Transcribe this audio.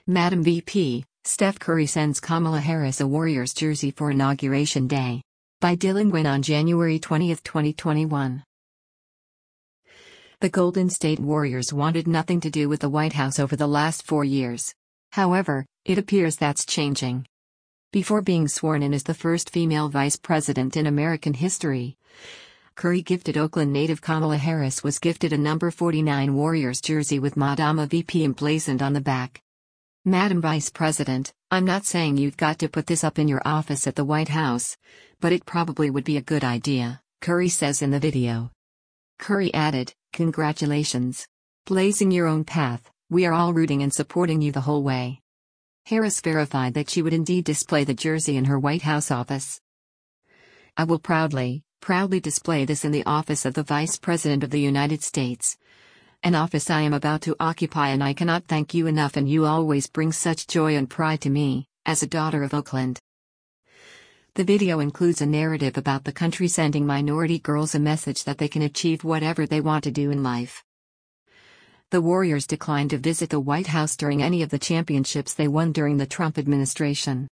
Madam VP, Steph Curry sends Kamala Harris a Warriors jersey for Inauguration Day. By Dylan Gwynn on January 20, 2021. The Golden State Warriors wanted nothing to do with the White House over the last 4 years. However, it appears that's changing. Before being sworn in as the first female vice president in American history, Curry gifted Oakland native Kamala Harris was gifted a number 49 Warriors jersey with Madama VP emblazoned on the back. Madam Vice President, I'm not saying you've got to put this up in your office at the White House, but it probably would be a good idea, Curry says in the video. Curry added, "Congratulations. Blazing your own path, we are all rooting and supporting you the whole way." Harris verified that she would indeed display the jersey in her White House office. "I will proudly display this in the office of the Vice President of the United States. An office I am about to occupy, and I cannot thank you enough, and you always bring such joy and pride to me, as a daughter of Oakland." The video includes a narrative about the country sending minority girls a message that they can achieve whatever they want to do in life. The Warriors declined to visit the White House during any of the championships they won during the Trump administration.